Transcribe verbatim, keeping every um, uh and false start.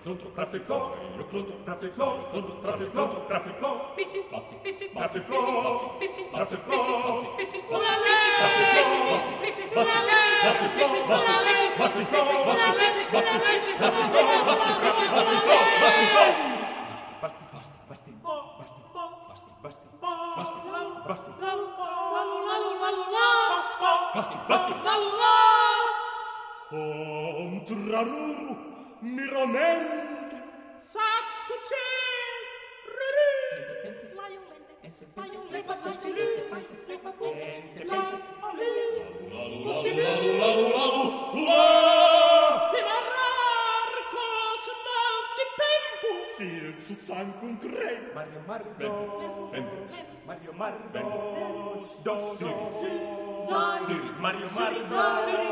contro Prafeclo, io contro Prafeclo, contro Prafeclo, Prafeclo, Pissi, Pissi, Pissi, Prafeclo, Pissi, Prafeclo, Pissi, Prafeclo, Contraruru, miramente, sastuces, riri. Sil zuzancum grei. Mario Mardos, Mario Mardos, do, Siri, Siri, Mario Mardos,